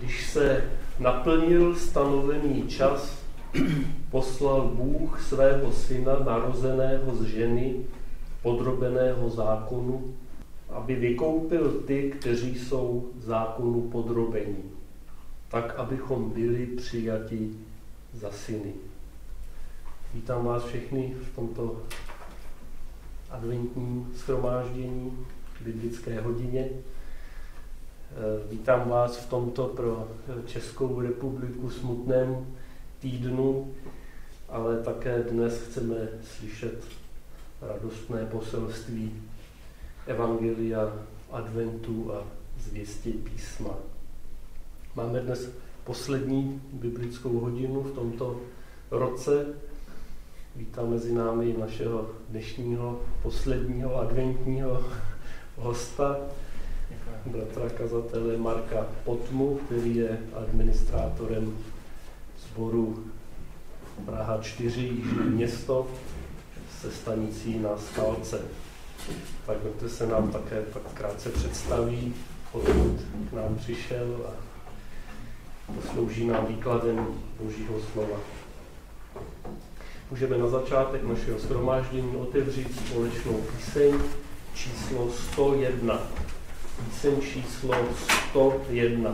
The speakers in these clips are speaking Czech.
Když se naplnil stanovený čas, poslal Bůh svého syna, narozeného z ženy, podrobeného zákonu, aby vykoupil ty, kteří jsou zákonu podrobeni, tak, abychom byli přijati za syny. Vítám vás všechny v tomto adventním shromáždění, biblické hodině. Vítám vás v tomto pro Českou republiku smutném týdnu, ale také dnes chceme slyšet radostné poselství evangelia, adventu a zvěstí písma. Máme dnes poslední biblickou hodinu v tomto roce. Vítám mezi námi našeho dnešního posledního adventního hosta, bratra kazatele Marka Potmu, který je administrátorem sboru Praha 4 Jižní Město se stanicí na Skalce. Tak bratr se nám také tak krátce představí, odkud k nám přišel a poslouží nám výkladem Božího slova. Můžeme na začátek našeho shromáždění otevřít společnou píseň číslo 101. Píseň číslo 101.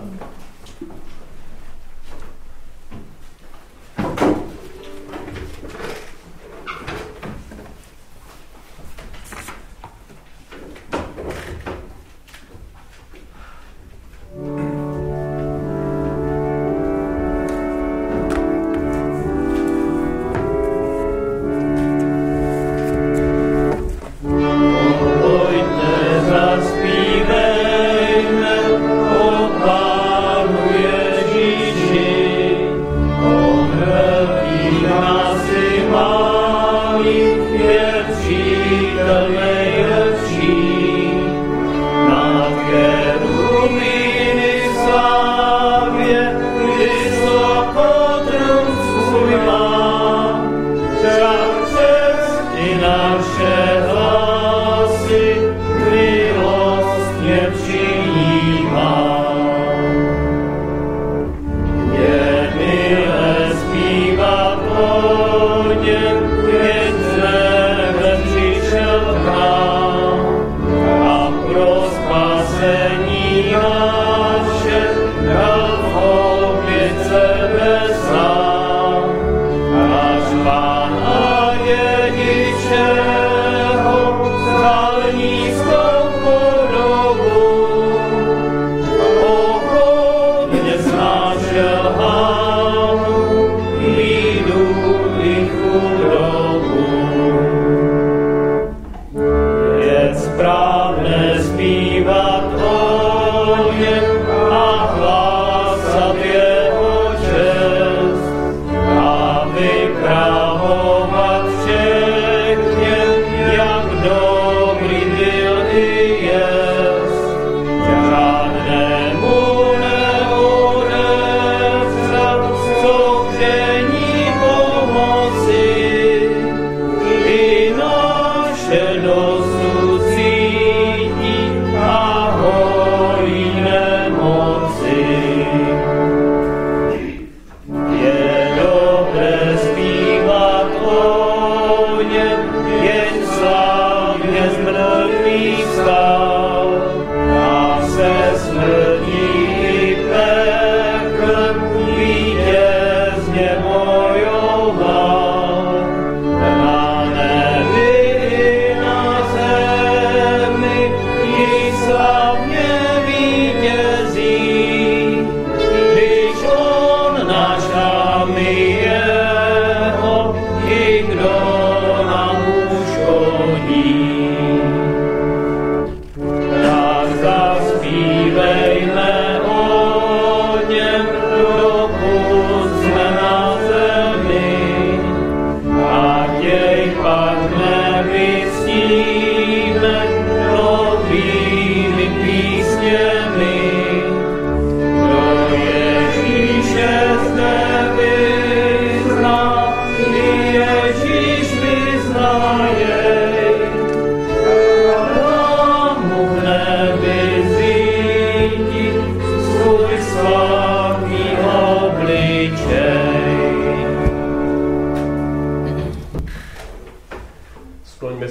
Zaspívejme, o Pánu Ježíši.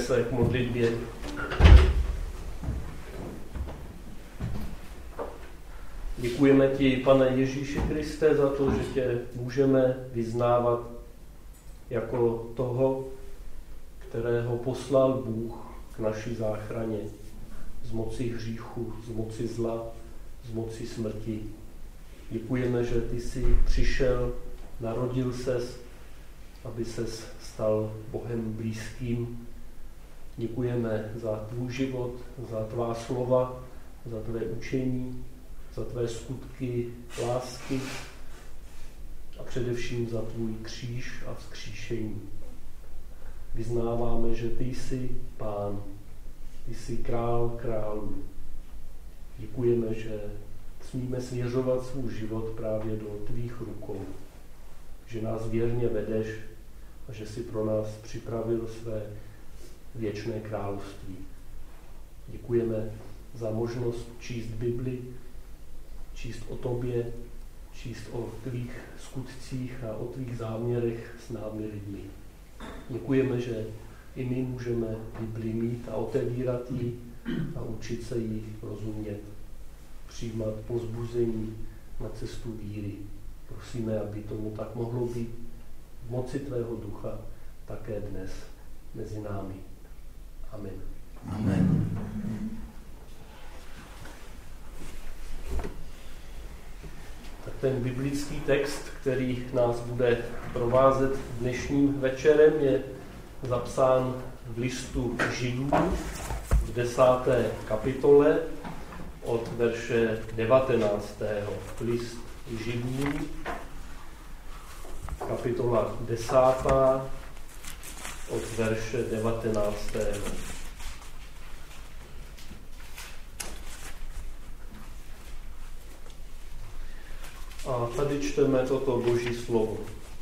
se k modlitbě. Děkujeme ti, Pane Ježíši Kriste, za to, že tě můžeme vyznávat jako toho, kterého poslal Bůh k naší záchraně z moci hříchu, z moci zla, z moci smrti. Děkujeme, že ty jsi přišel, narodil ses, aby ses stal Bohem blízkým. Děkujeme za tvůj život, za tvá slova, za tvé učení, za tvé skutky lásky a především za tvůj kříž a vzkříšení. Vyznáváme, že ty jsi Pán, ty jsi Král králů. Děkujeme, že smíme svěřovat svůj život právě do tvých rukou, že nás věrně vedeš a že si pro nás připravil své věčné království. Děkujeme za možnost číst Bibli, číst o tobě, číst o tvých skutcích a o tvých záměrech s námi lidmi. Děkujeme, že i my můžeme Bibli mít a otevírat ji a učit se jí rozumět, přijímat povzbuzení na cestu víry. Prosíme, aby tomu tak mohlo být v moci tvého ducha také dnes mezi námi. Amen. Amen. Tak ten biblický text, který nás bude provázet dnešním večerem, je zapsán v listu Židů v 10. kapitole od verše 19. List Židů, kapitola 10. od verše 19. A tady čteme toto Boží slovo.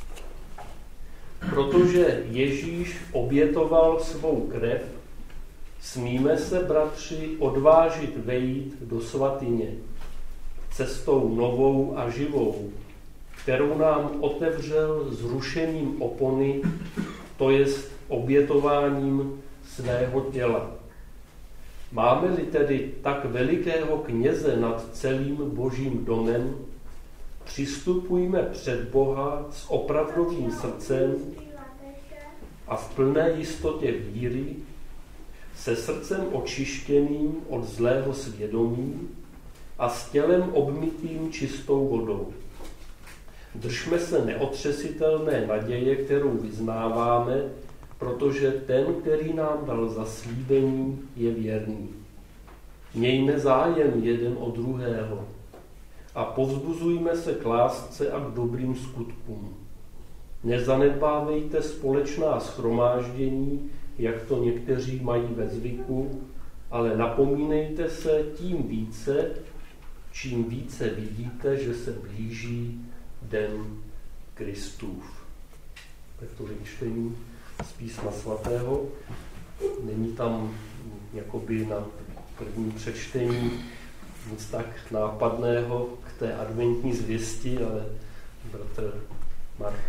Protože Ježíš obětoval svou krev, smíme se, bratři, odvážit vejít do svatyně cestou novou a živou, kterou nám otevřel zrušením opony, to jest obětováním svého těla. Máme-li tedy tak velikého kněze nad celým Božím domem, přistupujme před Boha s opravdovým srdcem a v plné jistotě víry, se srdcem očištěným od zlého svědomí a s tělem obmytým čistou vodou. Držme se neotřesitelné naděje, kterou vyznáváme, protože ten, který nám dal zaslíbení, je věrný. Mějme zájem jeden o druhého a povzbuzujme se k lásce a k dobrým skutkům. Nezanedbávejte společná shromáždění, jak to někteří mají ve zvyku, ale napomínejte se tím více, čím více vidíte, že se blíží den Kristův. Tak to čtení z Písma svatého. Není tam jakoby na první přečtení nic tak nápadného k té adventní zvěsti, ale bratr Mark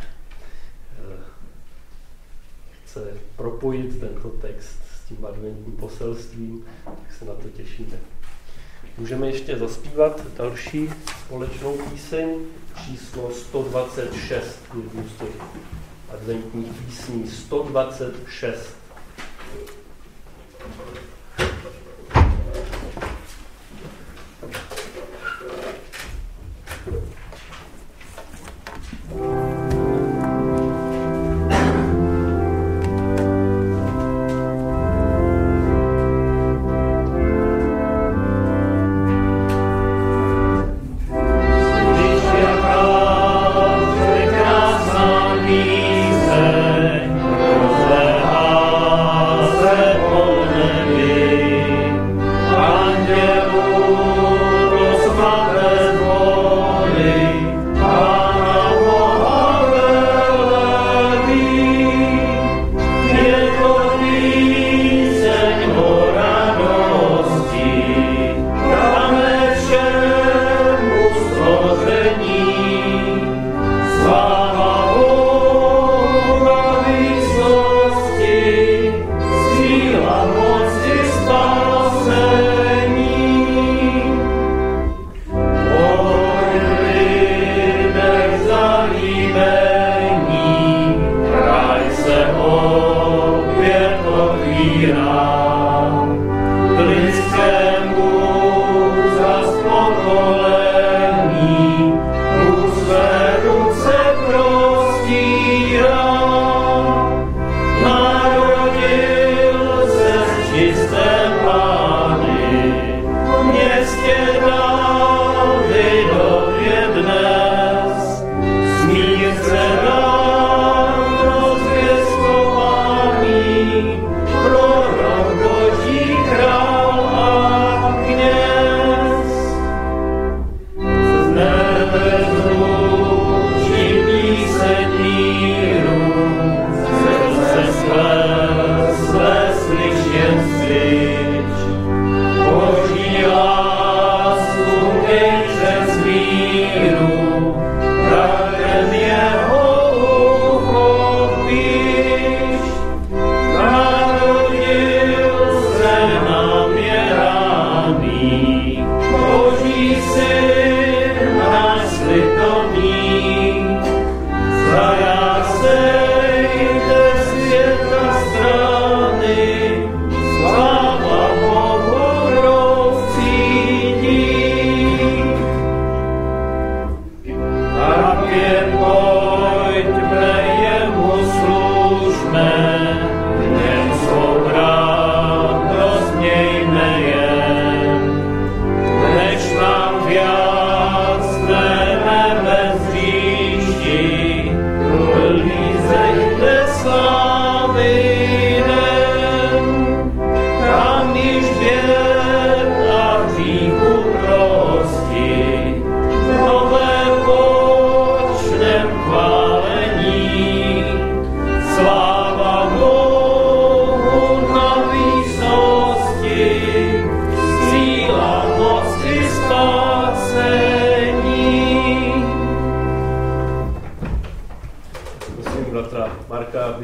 chce propojit tento text s tím adventním poselstvím, tak se na to těšíme. Můžeme ještě zaspívat další společnou píseň, číslo 126, jednu z těch adventních písní, 126. Oh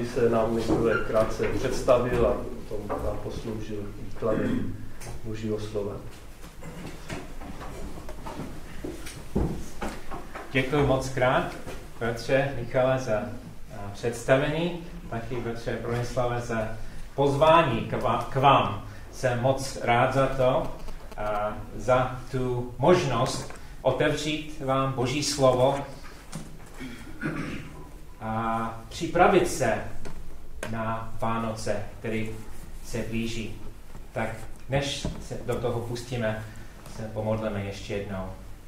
se nám nejprve krátce představil a potom nám posloužil výkladem Božího slova. Děkuji moc krát, bratře Michale, za představení, taky bratře Bronislave za pozvání k vám. Jsem moc rád za to, za tu možnost otevřít vám Boží slovo a připravit se na Vánoce, který se blíží. Tak než se do toho pustíme, se pomodleme ještě jednou.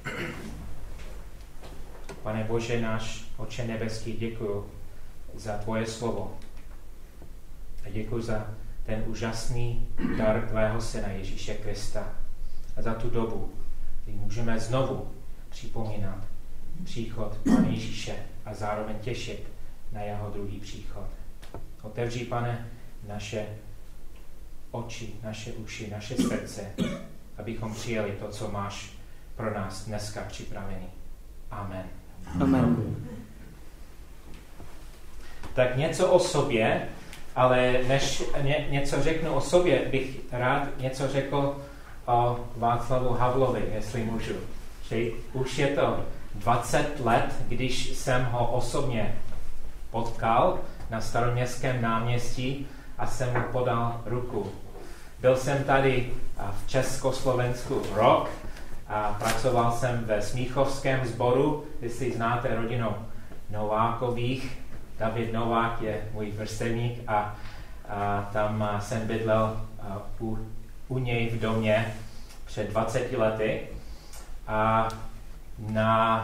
Pane Bože, náš Otče nebeský, děkuji za tvoje slovo. A děkuji za ten úžasný dar tvého syna Ježíše Krista. A za tu dobu, kdy můžeme znovu připomínat příchod Pána Ježíše a zároveň těšit na jeho druhý příchod. Otevří, Pane, naše oči, naše uši, naše srdce, abychom přijali to, co máš pro nás dneska připravený. Amen. Amen. Tak něco o sobě, ale než něco řeknu o sobě, bych rád něco řekl o Václavu Havlovi, jestli můžu. Že už je to 20 let, když jsem ho osobně potkal na Staroměstském náměstí a jsem mu podal ruku. Byl jsem tady v Československu rok a pracoval jsem ve Smíchovském sboru, jestli znáte rodinu Novákových. David Novák je můj vrstevník a tam jsem bydlel u něj v domě před 20 lety. A na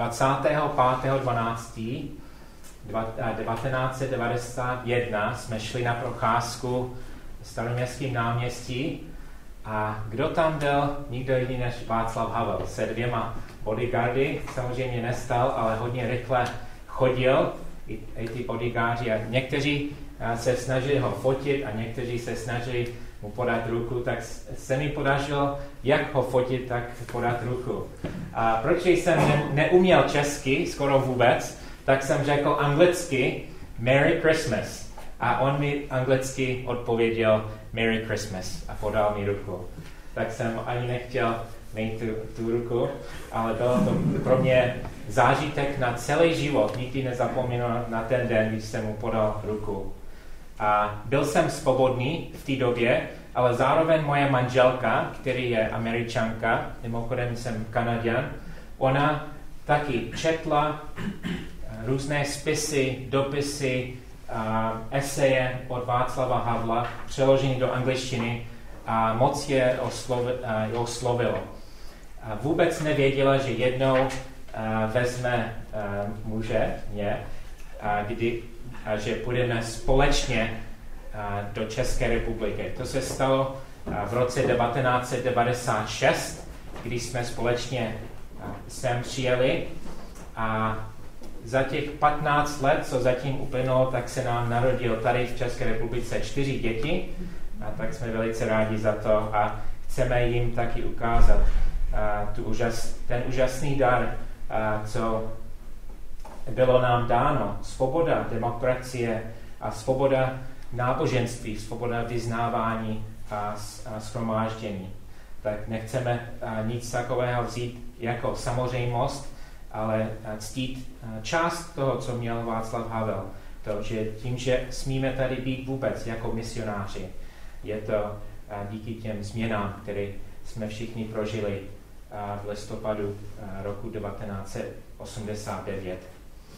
25.12.1991 jsme šli na procházku Staroměstským náměstí a kdo tam byl? Nikdo jiný než Václav Havel se 2 bodyguardy, samozřejmě nestal, ale hodně rychle chodil, i ty bodyguardi, a někteří se snažili ho fotit a někteří se snažili mu podat ruku, tak se mi podařilo jak ho fotit, tak podat ruku. A protože jsem neuměl česky skoro vůbec, tak jsem řekl anglicky Merry Christmas. A on mi anglicky odpověděl Merry Christmas a podal mi ruku. Tak jsem ani nechtěl mít tu ruku, ale bylo to pro mě zážitek na celý život. Nikdy nezapomenu na ten den, když jsem mu podal ruku. A byl jsem svobodný v té době, ale zároveň moje manželka, který je Američanka, mimochodem jsem Kanaďan, ona taky četla různé spisy, dopisy, eseje od Václava Havla, přeložený do angličtiny a moc je oslovilo. Vůbec nevěděla, že jednou vezme muže, že půjdeme společně do České republiky. To se stalo v roce 1996, kdy jsme společně sem přijeli a za těch 15 let, co zatím uplynulo, tak se nám narodilo tady v České republice 4 děti a tak jsme velice rádi za to a chceme jim taky ukázat ten úžasný dar, co bylo nám dáno. Svoboda, demokracie a svoboda náboženství, svoboda vyznávání a shromáždění. Tak nechceme nic takového vzít jako samozřejmost, ale ctít část toho, co měl Václav Havel. To, že tím, že smíme tady být vůbec jako misionáři, je to díky těm změnám, které jsme všichni prožili v listopadu roku 1989.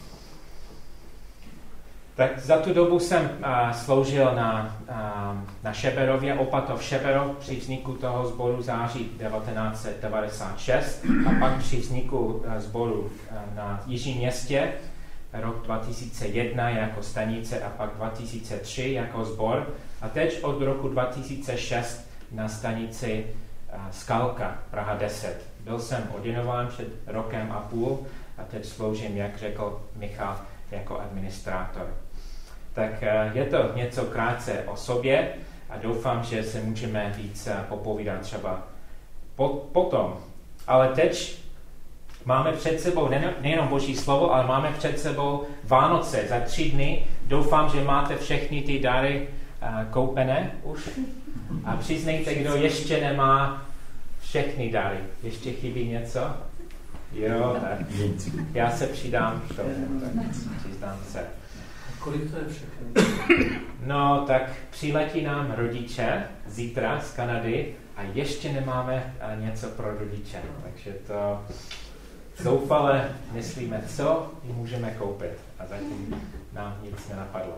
Tak za tu dobu jsem sloužil na Šeberově, Opatov Šeberov při vzniku toho sboru září 1996 a pak při vzniku sboru na Jižním Městě rok 2001 jako stanice a pak 2003 jako sbor a teď od roku 2006 na stanici Skalka, Praha 10. Byl jsem ordinován před rokem a půl a teď sloužím, jak řekl Michal, jako administrátor. Tak je to něco krátce o sobě a doufám, že se můžeme víc popovídat třeba potom. Ale teď máme před sebou nejenom Boží slovo, ale máme před sebou Vánoce. Za 3 dny Doufám, že máte všechny ty dary koupené už. A přiznejte, kdo ještě nemá všechny dary. Ještě chybí něco? Jo, tak. Já se přidám k tomu. Přiznám se. Kolik to je všechno? No, tak přiletí nám rodiče zítra z Kanady a ještě nemáme něco pro rodiče. Takže to zoufale myslíme, co můžeme koupit. A zatím nám nic nenapadlo.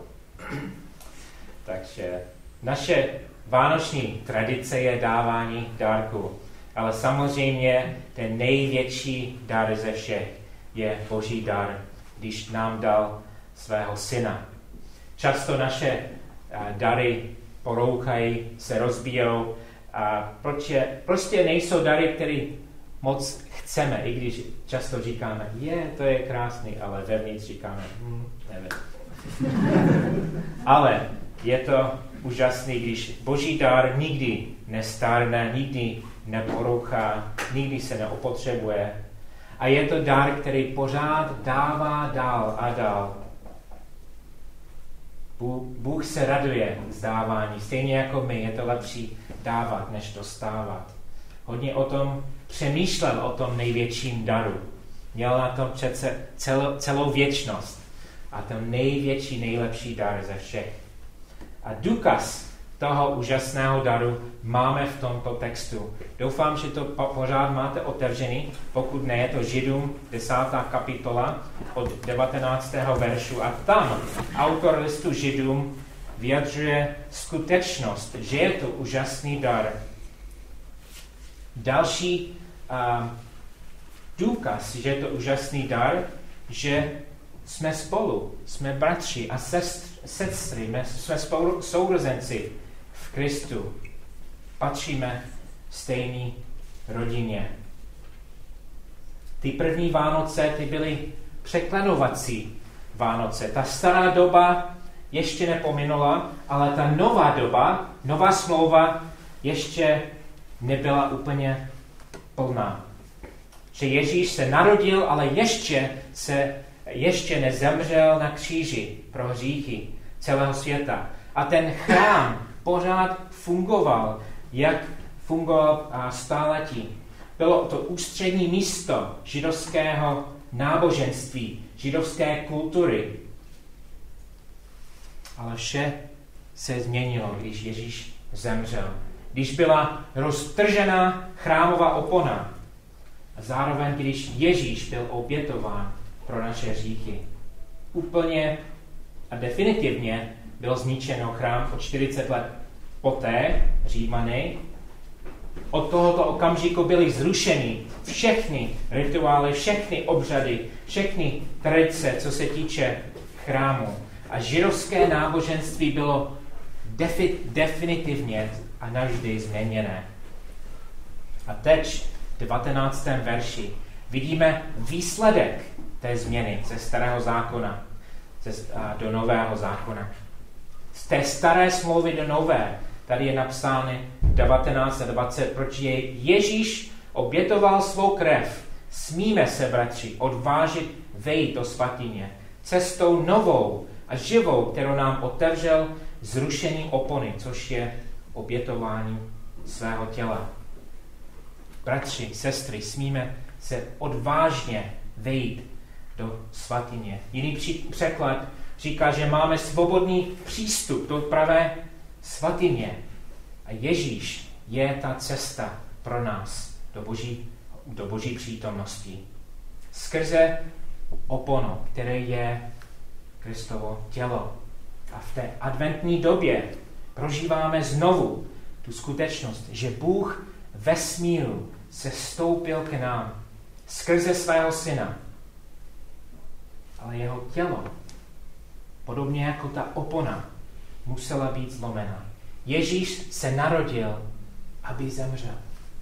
Takže naše vánoční tradice je dávání dárku. Ale samozřejmě ten největší dar ze všech je Boží dar, když nám dal svého syna. Často naše dary porouchají, se rozbijou a prostě nejsou dary, které moc chceme, i když často říkáme, to je krásný, ale vevnitř říkáme, nevím. Ale je to úžasný, když Boží dar nikdy nestárne, nikdy neporouchá, nikdy se neopotřebuje. A je to dar, který pořád dává dál a dál. Bůh se raduje z dávání, stejně jako my, je to lepší dávat, než dostávat. Hodně o tom přemýšlel, o tom největším daru. Měl na tom přece celou věčnost. A ten největší, nejlepší dar ze všech. A důkaz toho úžasného daru máme v tomto textu. Doufám, že to pořád máte otevřený. Pokud ne, je to Židům 10. kapitola od 19. veršu. A tam autor listu Židům vyjadřuje skutečnost, že je to úžasný dar. Další důkaz, že je to úžasný dar, že jsme spolu, jsme bratři a sestry, jsme spolu sourozenci v Kristu. Patříme stejné rodině. Ty první Vánoce, ty byly překlenovací Vánoce. Ta stará doba ještě nepominula, ale ta nová doba, nová smlouva ještě nebyla úplně plná. Že Ježíš se narodil, ale ještě nezemřel na kříži pro hříchy celého světa. A ten chrám pořád fungoval, jak fungoval stáletí. Bylo to ústřední místo židovského náboženství, židovské kultury. Ale vše se změnilo, když Ježíš zemřel. Když byla roztržena chrámová opona. A zároveň, když Ježíš byl obětován pro naše hříchy. Úplně a definitivně byl zničeno chrám o 40 let poté, Římany. Od tohoto okamžiku byly zrušeny všechny rituály, všechny obřady, všechny tradice, co se týče chrámu. A židovské náboženství bylo definitivně a navždy změněné. A teď v 19. verši vidíme výsledek té změny ze starého zákona do nového zákona. Z té staré smlouvy do nové, tady je napsáno 19:20, proč je Ježíš obětoval svou krev. Smíme se, bratři, odvážit vejít do svatyně cestou novou a živou, kterou nám otevřel zrušením opony, což je obětování svého těla. Bratři, sestry, smíme se odvážně vejít do svatyně. Jiný překlad říká, že máme svobodný přístup do pravé svatyně. A Ježíš je ta cesta pro nás do Boží přítomnosti. Skrze oponu, které je Kristovo tělo. A v té adventní době prožíváme znovu tu skutečnost, že Bůh ve smíru se stoupil k nám skrze svého syna. Ale jeho tělo, podobně jako ta opona, musela být zlomena. Ježíš se narodil, aby zemřel.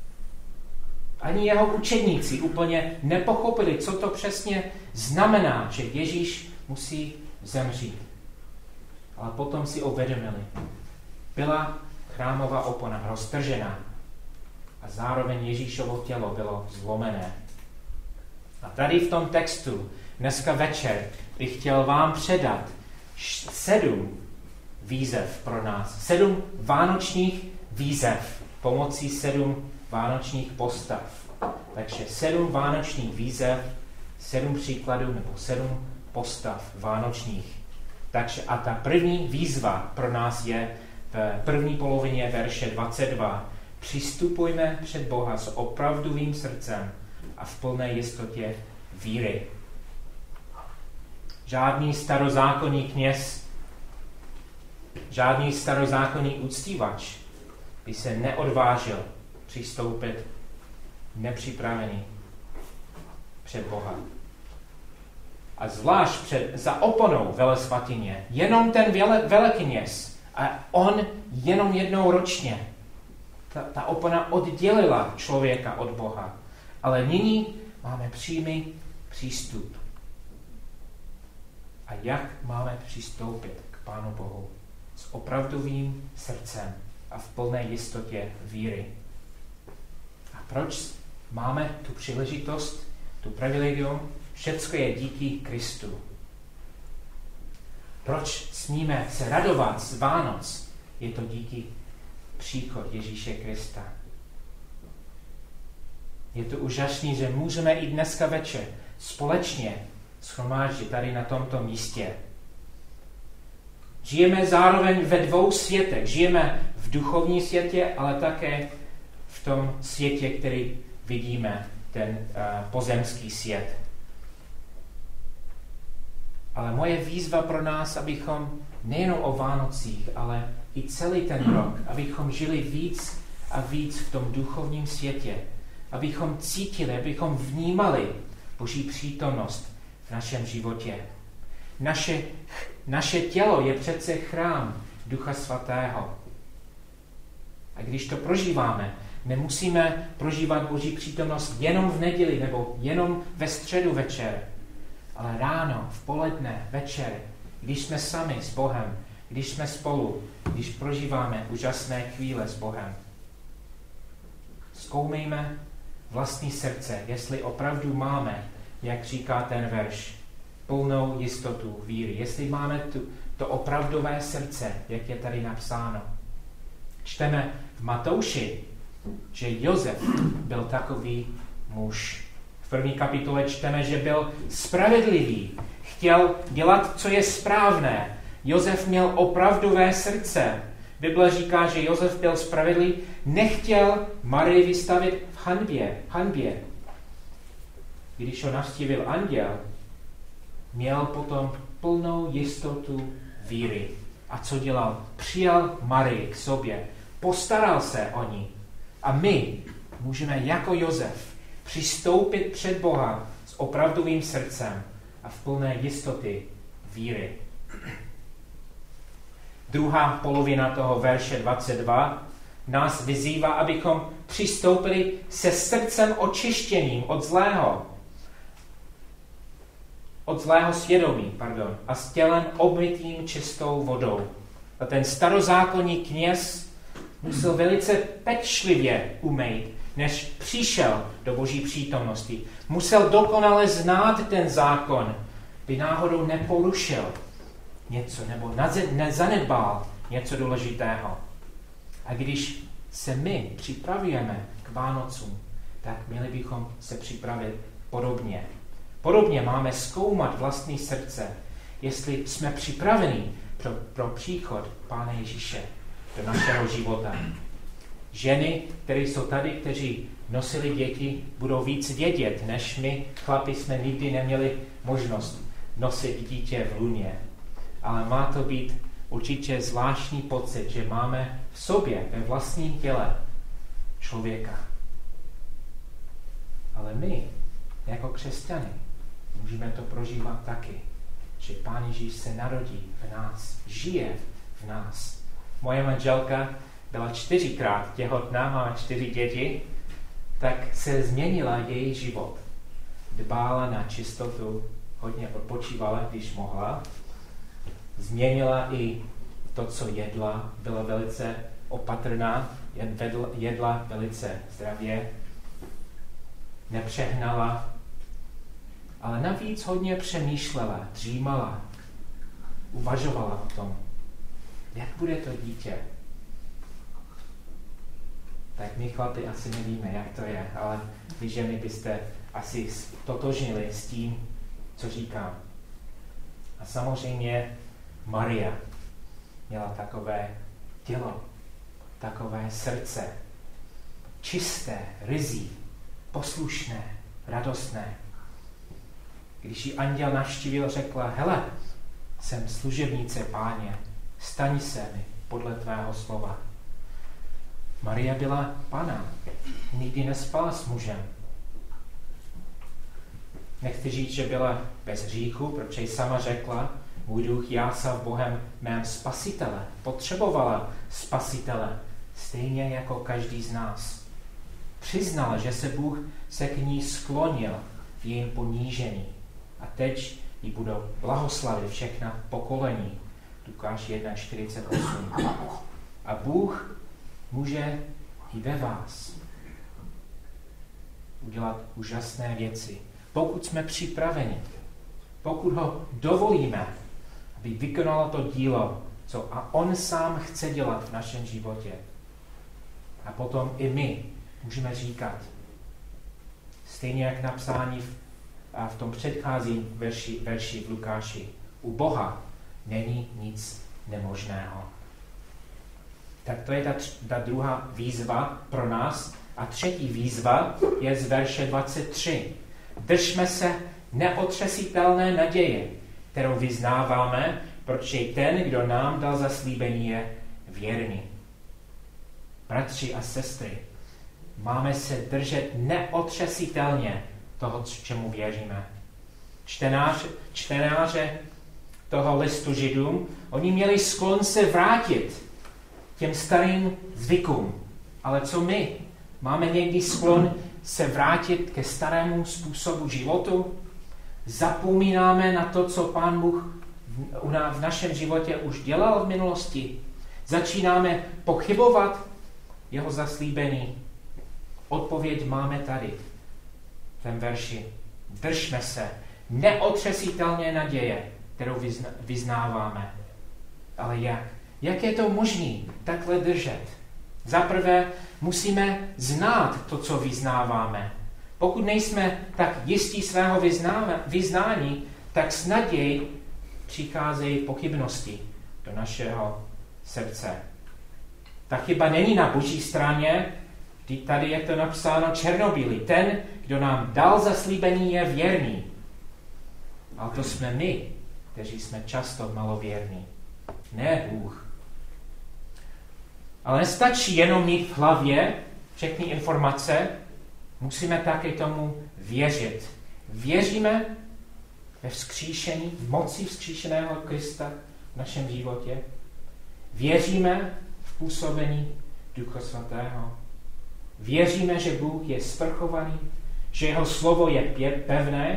Ani jeho učedníci úplně nepochopili, co to přesně znamená, že Ježíš musí zemřít. Ale potom si uvědomili. Byla chrámová opona roztržená a zároveň Ježíšovo tělo bylo zlomené. A tady v tom textu dneska večer bych chtěl vám předat, 7 výzev pro nás. 7 vánočních výzev pomocí 7 vánočních postav. Takže 7 vánočních výzev, 7 příkladů nebo 7 postav vánočních. Takže a ta první výzva pro nás je v první polovině verše 22. Přistupujme před Boha s opravdovým srdcem a v plné jistotě víry. Žádný starozákonní kněz, žádný starozákonní uctívač by se neodvážil přistoupit nepřipravený před Boha. A zvlášť za oponou velesvatyně, jenom ten velekněz a on jenom jednou ročně. Ta opona oddělila člověka od Boha. Ale nyní máme přímý přístup. A jak máme přistoupit k Pánu Bohu? S opravdovým srdcem a v plné jistotě víry. A proč máme tu příležitost, tu privilegium? Všecko je díky Kristu. Proč smíme se radovat z Vánoc? Je to díky příchod Ježíše Krista. Je to úžasné, že můžeme i dneska večer společně shromáždit tady na tomto místě. Žijeme zároveň ve 2 světech. Žijeme v duchovním světě, ale také v tom světě, který vidíme, ten pozemský svět. Ale moje výzva pro nás, abychom nejenom o Vánocích, ale i celý ten rok, abychom žili víc a víc v tom duchovním světě, abychom cítili, abychom vnímali Boží přítomnost v našem životě. Naše tělo je přece chrám Ducha Svatého. A když to prožíváme, nemusíme prožívat Boží přítomnost jenom v neděli nebo jenom ve středu večer, ale ráno, v poledne, večer, když jsme sami s Bohem, když jsme spolu, když prožíváme úžasné chvíle s Bohem. Zkoumejme vlastní srdce, jestli opravdu máme, jak říká ten verš, plnou jistotu víry. Jestli máme to opravdové srdce, jak je tady napsáno. Čteme v Matouši, že Josef byl takový muž. V první kapitole čteme, že byl spravedlivý. Chtěl dělat, co je správné. Josef měl opravdové srdce. Bible říká, že Josef byl spravedlivý, nechtěl Marii vystavit v hanbě. Když ho navštívil anděl, měl potom plnou jistotu víry. A co dělal? Přijal Marii k sobě, postaral se o ní. A my můžeme jako Josef přistoupit před Boha s opravdovým srdcem a v plné jistoty víry. Druhá polovina toho verše 22 nás vyzývá, abychom přistoupili se srdcem očištěným od zlého svědomí, a s tělem obmytým čistou vodou. A ten starozákonní kněz musel velice pečlivě umýt, než přišel do Boží přítomnosti. Musel dokonale znát ten zákon, by náhodou neporušil něco nebo nezanedbal něco důležitého. A když se my připravujeme k Vánocům, tak měli bychom se připravit podobně. Podobně máme zkoumat vlastní srdce, jestli jsme připraveni pro příchod Pána Ježíše do našeho života. Ženy, které jsou tady, kteří nosili děti, budou víc vědět, než my, chlapi, jsme nikdy neměli možnost nosit dítě v luně. Ale má to být určitě zvláštní pocit, že máme v sobě, ve vlastním těle člověka. Ale my, jako křesťané, můžeme to prožívat taky, že Pán Ježíš se narodí v nás, žije v nás. Moje manželka byla 4krát těhotná, má 4 děti, tak se změnila její život. Dbála na čistotu, hodně odpočívala, když mohla. Změnila i to, co jedla, byla velice opatrná, jedla velice zdravě, nepřehnala, ale navíc hodně přemýšlela, dřímala. uvažovala o tom, jak bude to dítě. Tak my chlapi asi nevíme, jak to je, ale vy ženy byste asi totožnili s tím, co říkám. A samozřejmě Maria měla takové tělo, takové srdce, čisté, ryzí, poslušné, radostné. Když ji anděl navštívil, řekla, hele, jsem služebnice Páně, staň se mi podle tvého slova. Maria byla Panna, nikdy nespala s mužem. Nechci říct, že byla bez hříchu, protože sama řekla, můj duch jásal v Bohem mém spasitele, potřebovala spasitele, stejně jako každý z nás. Přiznala, že se Bůh se k ní sklonil v jejím ponížení. A teď jí budou blahoslavit všechna pokolení. Lukáš 1:48. A Bůh může i ve vás udělat úžasné věci. Pokud jsme připraveni, pokud ho dovolíme, aby vykonalo to dílo, co a on sám chce dělat v našem životě. A potom i my můžeme říkat, stejně jak napsání v tom předcházím verši v Lukáši, u Boha není nic nemožného. Tak to je ta druhá výzva pro nás. A třetí výzva je z verše 23. Držme se neotřesitelné naděje, kterou vyznáváme, protože ten, kdo nám dal zaslíbení, je věrný. Bratři a sestry, máme se držet neotřesitelně toho, čemu věříme. Čtenáře toho listu Židům, oni měli sklon se vrátit těm starým zvykům. Ale co my? Máme někdy sklon se vrátit ke starému způsobu životu? Zapomínáme na to, co Pán Bůh v našem životě už dělal v minulosti? Začínáme pochybovat jeho zaslíbení? Odpověď máme tady, v tom verši. Držme se neotřesitelně naděje, kterou vyznáváme. Ale jak? Jak je to možné takhle držet? Zaprvé musíme znát to, co vyznáváme. Pokud nejsme tak jistí svého vyznání, tak snadněji přicházejí pochybnosti do našeho srdce. Ta chyba není na Boží straně, tady je to napsáno černobílý. Ten, kdo nám dal zaslíbení, je věrný. Ale to jsme my, kteří jsme často malověrní. Ne Bůh. Ale nestačí jenom mít v hlavě všechny informace, musíme také tomu věřit. Věříme ve vzkříšení, moci vzkříšeného Krista v našem životě. Věříme v působení Ducha Svatého. Věříme, že Bůh je svrchovaný, že jeho slovo je pevné.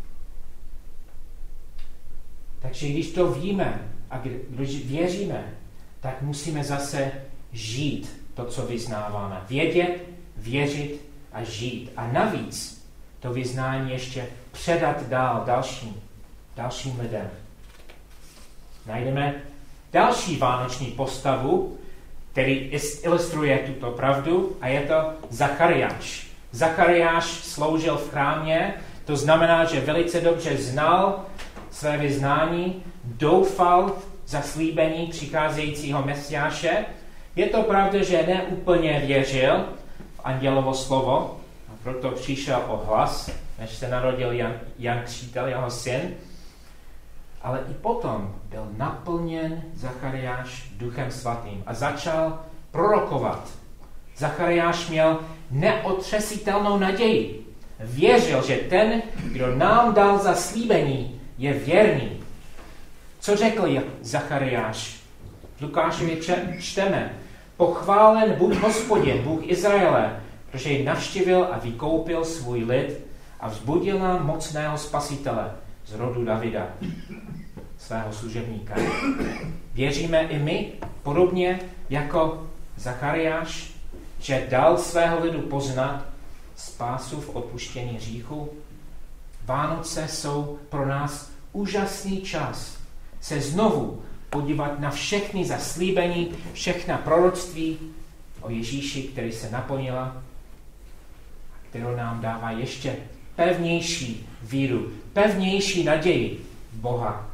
Takže když to víme a když věříme, tak musíme zase žít to, co vyznáváme. Vědět, věřit a žít. A navíc to vyznání ještě předat dál dalším lidem. Najdeme další vánoční postavu, který ilustruje tuto pravdu, a je to Zachariáš. Zachariáš sloužil v chrámě, to znamená, že velice dobře znal své vyznání, doufal v zaslíbení přicházejícího Mesiáše. Je to pravda, že neúplně věřil v andělovo slovo, a proto přišel o hlas, než se narodil Jan Křtitel, jeho syn. Ale i potom byl naplněn Zachariáš Duchem Svatým a začal prorokovat. Zachariáš měl neotřesitelnou naději. Věřil, že ten, kdo nám dal zaslíbení, je věrný. Co řekl Zachariáš? V Lukášovi čteme: Pochválen buď Hospodin, Bůh Izraele, protože ji navštívil a vykoupil svůj lid a vzbudil nám mocného spasitele z rodu Davida, svého služebníka. Věříme i my, podobně jako Zachariáš, že dal svého lidu poznat spásu v odpuštění hříchu. Vánoce jsou pro nás úžasný čas se znovu podívat na všechny zaslíbení, všechna proroctví o Ježíši, který se naplnila, kterou nám dává ještě pevnější víru, pevnější naději v Boha.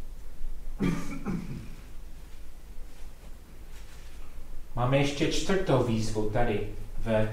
Máme ještě 4. výzvu tady v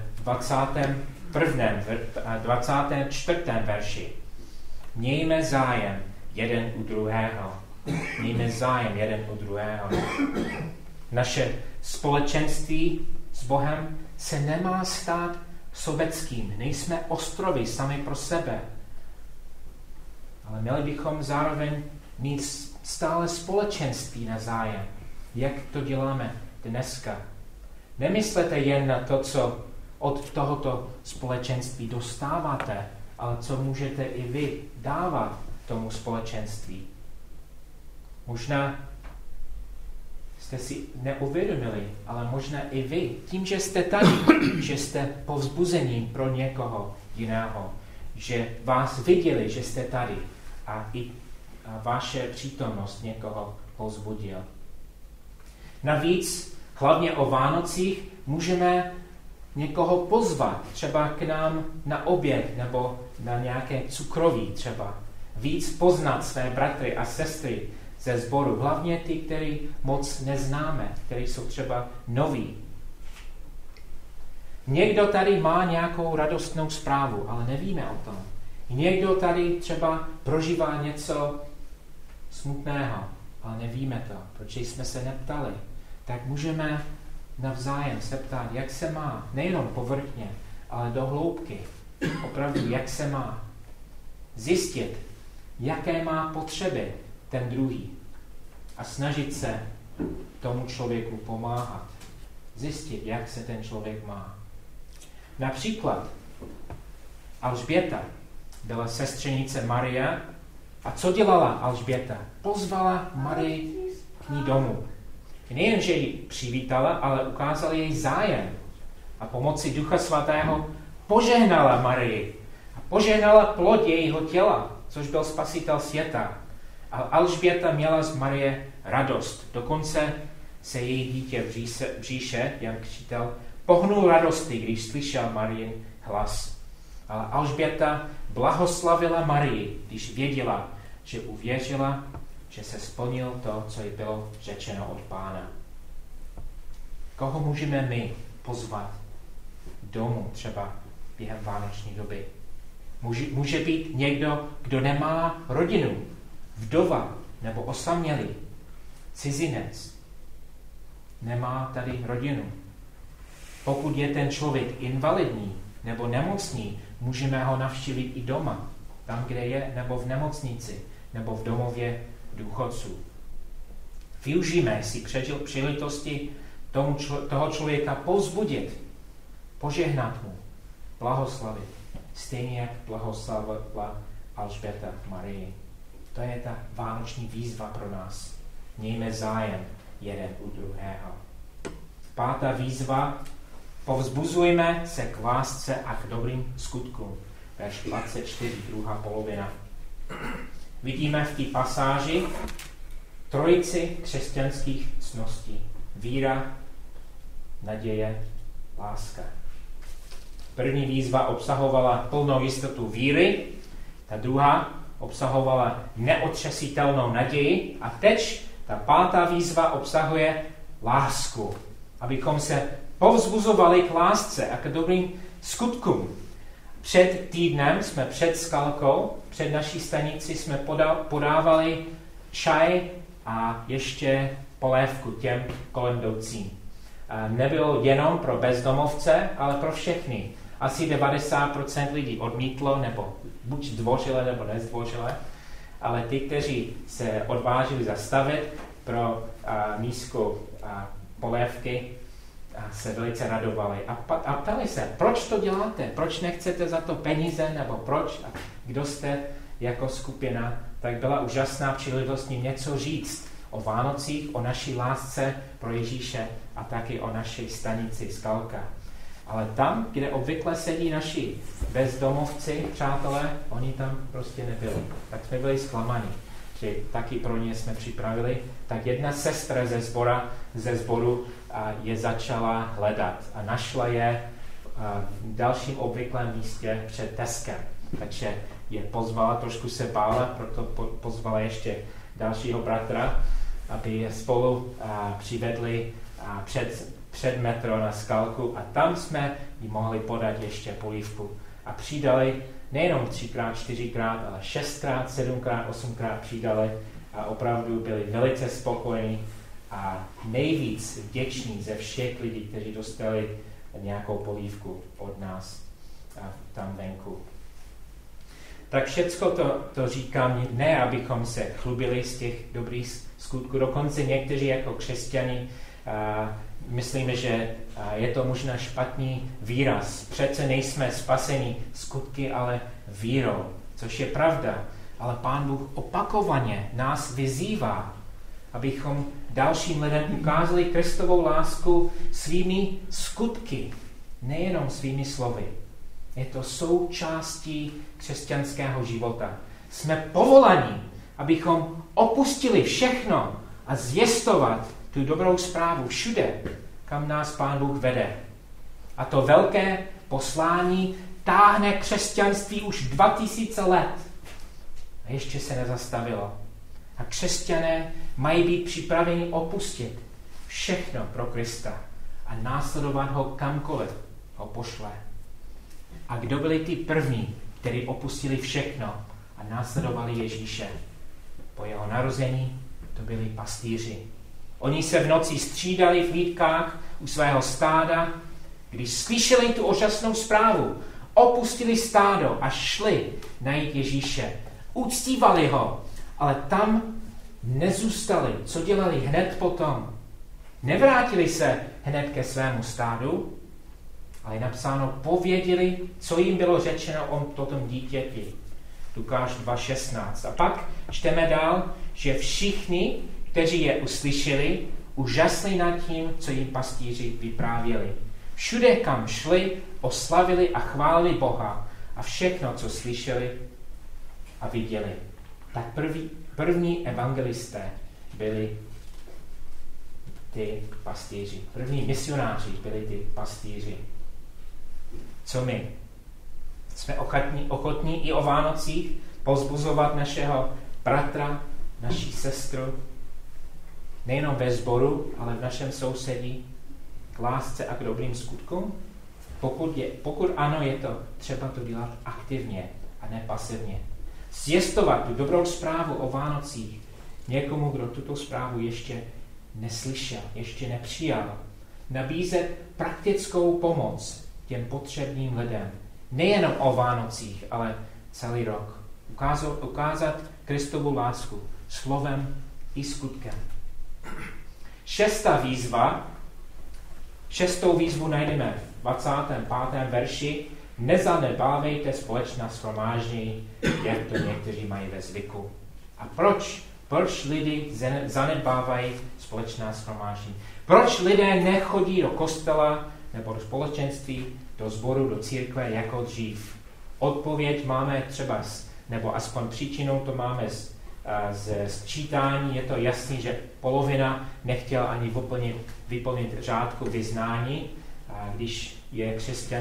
24. verši. Mějme zájem jeden u druhého. Mějme zájem jeden u druhého. Naše společenství s Bohem se nemá stát sobeckým. Nejsme ostrovy sami pro sebe. Ale měli bychom zároveň mít stále společenství na zájem. Jak to děláme dneska? Nemyslete jen na to, co od tohoto společenství dostáváte, ale co můžete i vy dávat tomu společenství. Možná jste si neuvědomili, ale možná i vy, tím, že jste tady, že jste povzbuzením pro někoho jiného, že vás viděli, že jste tady a i vaše přítomnost někoho povzbudil. Navíc, hlavně o Vánocích, můžeme někoho pozvat, třeba k nám na oběd nebo na nějaké cukroví třeba. Víc poznat své bratry a sestry ze sboru, hlavně ty, který moc neznáme, který jsou třeba noví. Někdo tady má nějakou radostnou zprávu, ale nevíme o tom. Někdo tady třeba prožívá něco smutného, ale nevíme to, protože jsme se neptali. Tak můžeme navzájem se ptát, jak se má, nejenom povrchně, ale do hloubky. Opravdu, jak se má. Zjistit, jaké má potřeby ten druhý a snažit se tomu člověku pomáhat. Zjistit, jak se ten člověk má. Například Alžběta byla sestřenice Maria a co dělala Alžběta? Pozvala Marii k ní domů. Nejen, že ji přivítala, ale ukázala jej zájem a pomocí Ducha Svatého požehnala Marii a požehnala plod jejího těla, což byl spasitel světa. A Alžběta měla z Marie radost. Dokonce se její dítě v bříše, Jan Křtitel, pohnul radosti, když slyšel Marijin hlas. Ale Alžběta blahoslavila Marii, když věděla, že uvěřila, že se splnil to, co jí bylo řečeno od Pána. Koho můžeme my pozvat domů třeba během vánoční doby? Může být někdo, kdo nemá rodinu, vdova nebo osamělý, cizinec. Nemá tady rodinu. Pokud je ten člověk invalidní nebo nemocný, můžeme ho navštívit i doma, tam, kde je, nebo v nemocnici, nebo v domově důchodců. Využijme si příležitosti toho člověka povzbudit, požehnat mu, blahoslavit, stejně jak blahoslavila Alžběta Marii. To je ta vánoční výzva pro nás. Mějme zájem jeden u druhého. 5. výzva. Povzbuzujme se k lásce a k dobrým skutkům. Verš 24, druhá polovina. Vidíme v té pasáži trojici křesťanských cností. Víra, naděje, láska. První výzva obsahovala plnou jistotu víry, ta druhá obsahovala neotřesitelnou naději a teď ta 5. výzva obsahuje lásku, abychom se povzbuzovali k lásce a k dobrým skutkům. Před týdnem jsme před Skalkou, před naší stanici jsme podávali čaj a ještě polévku těm kolem jdoucím. Nebylo jenom pro bezdomovce, ale pro všechny. Asi 90% lidí odmítlo, nebo buď zdvořile, nebo nezdvořile, ale ty, kteří se odvážili zastavit pro mísku polévky, se velice radovali a ptali se, proč to děláte, proč nechcete za to peníze, nebo proč, a kdo jste jako skupina, tak byla úžasná příležitost jim něco říct o Vánocích, o naší lásce pro Ježíše a taky o naší stanici Skalka. Ale tam, kde obvykle sedí naši bezdomovci, přátelé, oni tam prostě nebyli. Tak jsme byli zklamaní. taky pro ně jsme připravili, tak jedna sestra ze sboru je začala hledat a našla je v dalším obvyklém místě před Teskem. Takže je pozvala, trošku se bála, proto pozvala ještě dalšího bratra, aby je spolu přivedli před metro na Skalku a tam jsme jí mohli podat ještě polívku. A přidali nejenom 3x, 4x, ale 6x, 7x, 8x přidali a opravdu byli velice spokojení a nejvíc vděční ze všech lidí, kteří dostali nějakou polívku od nás tam venku. Tak všecko to říkám, ne abychom se chlubili z těch dobrých skutků, dokonce někteří jako křesťani myslíme, že je to možná špatný výraz. Přece nejsme spaseni skutky, ale vírou, což je pravda. Ale Pán Bůh opakovaně nás vyzývá, abychom dalším lidem ukázali Kristovou lásku svými skutky, nejenom svými slovy. Je to součástí křesťanského života. Jsme povolaní, abychom opustili všechno a zvěstovat tu dobrou zprávu všude, kam nás Pán Bůh vede. A to velké poslání táhne křesťanství už 2000 let. A ještě se nezastavilo. A křesťané mají být připraveni opustit všechno pro Krista a následovat ho kamkoliv ho pošle. A kdo byli ty první, kteří opustili všechno a následovali Ježíše? Po jeho narození to byli pastýři. Oni se v noci střídali v hlídkách u svého stáda, když slyšeli tu úžasnou zprávu, opustili stádo a šli najít Ježíše. Uctívali ho, ale tam nezůstali. Co dělali hned potom? Nevrátili se hned ke svému stádu, ale je napsáno, pověděli, co jim bylo řečeno o tom dítěti. Lukáš 2.16. A pak čteme dál, že všichni, kteří je uslyšeli, úžasli nad tím, co jim pastýři vyprávěli. Všude, kam šli, oslavili a chválili Boha a všechno, co slyšeli a viděli. Tak první evangelisté byli ty pastýři. První misionáři byli ty pastýři. Co my? Jsme ochotní i o Vánocích povzbuzovat našeho bratra, naší sestru, nejenom ve sboru, ale v našem sousedí k lásce a k dobrým skutkům? Pokud ano, je to třeba to dělat aktivně a ne pasivně. Zvěstovat tu dobrou zprávu o Vánocích někomu, kdo tuto zprávu ještě neslyšel, ještě nepřijal. Nabízet praktickou pomoc těm potřebným lidem. Nejenom o Vánocích, ale celý rok. Ukázat Kristovu lásku slovem i skutkem. Šestou výzvu najdeme v 25. verši. Nezanedbávejte společná shromáždění, jak to někteří mají ve zvyku. A proč lidi zanedbávají společná shromáždění? Proč lidé nechodí do kostela nebo do společenství, do sboru, do církve jako dřív? Odpověď máme třeba, nebo aspoň příčinou to máme z sčítání. Je to jasný, že polovina nechtěla ani vyplnit řádku vyznání, když je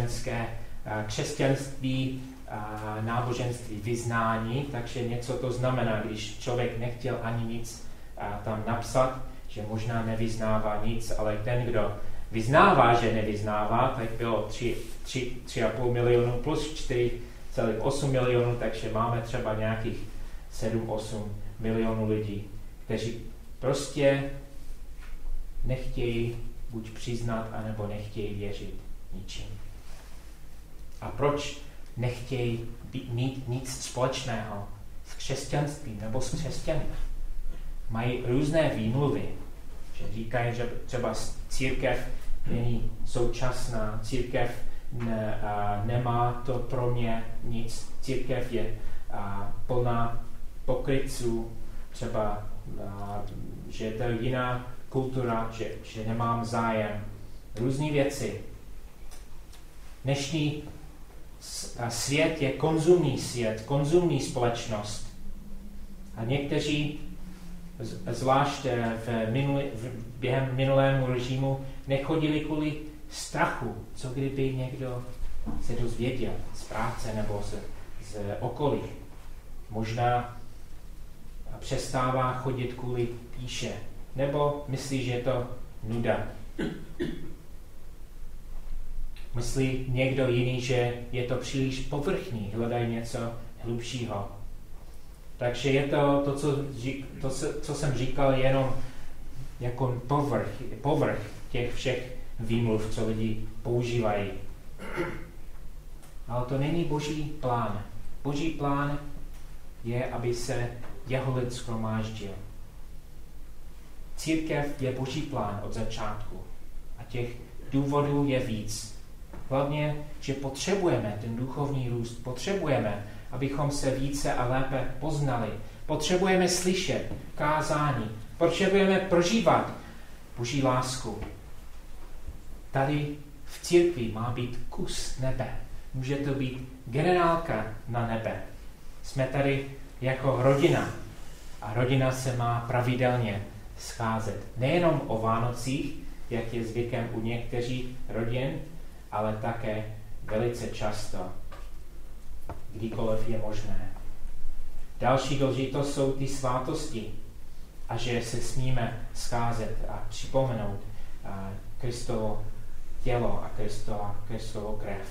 křesťanství náboženství vyznání, takže něco to znamená, když člověk nechtěl ani nic tam napsat, že možná nevyznává nic, ale ten, kdo vyznává, že nevyznává, tak bylo 3,5 milionu plus 4,8 milionů, takže máme třeba nějakých 7-8 milionů lidí, kteří prostě nechtějí buď přiznat, anebo nechtějí věřit ničím. A proč nechtějí mít nic společného s křesťanstvím nebo s křesťany? Mají různé výmluvy, že říkají, že třeba církev není současná, církev nemá to pro mě nic, církev je plná pokrytců, třeba, že je to jiná kultura, že nemám zájem. Různé věci. Dnešní svět je konzumní svět, konzumní společnost. A někteří, zvlášť během minulému režimu, nechodili kvůli strachu, co kdyby někdo se dozvěděl z práce nebo z okolí. Možná přestává chodit kvůli píše, nebo myslí, že je to nuda. Myslí někdo jiný, že je to příliš povrchní, hledají něco hlubšího. Takže je to co jsem říkal, jenom jako povrch těch všech výmluv, co lidi používají. Ale to není Boží plán. Boží plán je, aby se jeho lid shromáždil. Církev je Boží plán od začátku. A těch důvodů je víc. Hlavně, že potřebujeme ten duchovní růst. Potřebujeme, abychom se více a lépe poznali. Potřebujeme slyšet kázání. Potřebujeme prožívat Boží lásku. Tady v církvi má být kus nebe. Může to být generálka na nebe. Jsme tady jako rodina. A rodina se má pravidelně scházet. Nejenom o Vánocích, jak je zvykem u některých rodin, ale také velice často, kdykoliv je možné. Další důležitost jsou ty svátosti a že se smíme scházet a připomenout Kristovo tělo a Kristovo krev.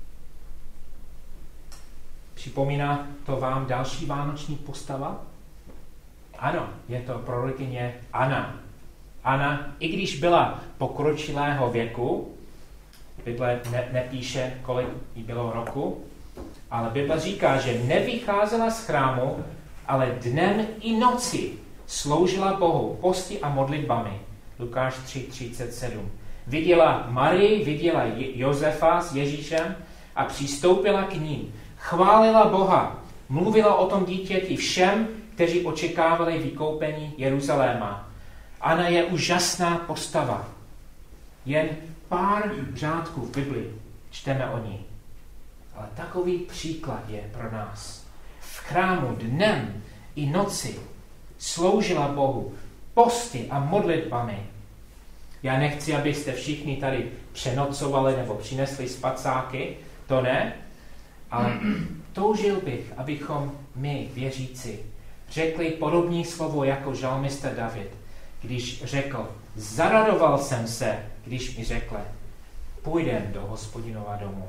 Připomíná to vám další vánoční postava? Ano, je to prorokyně Anna. Anna, i když byla pokročilého věku, Bible nepíše, kolik jí bylo roku, ale Bible říká, že nevycházela z chrámu, ale dnem i noci sloužila Bohu posty a modlitbami. Lukáš 3:37. Viděla Marii, viděla Josefa s Ježíšem a přistoupila k ním. Chválila Boha, mluvila o tom dítěti všem, kteří očekávali vykoupení Jeruzaléma. Anna je úžasná postava. Jen pár řádků v Bibli čteme o ní. Ale takový příklad je pro nás. V chrámu dnem i noci sloužila Bohu posty a modlitbami. Já nechci, abyste všichni tady přenocovali nebo přinesli spacáky, to ne, ale toužil bych, abychom my, věřící, řekli podobné slovo jako žalmista David, když řekl, zaradoval jsem se, když mi řekl, půjdem do Hospodinova domu.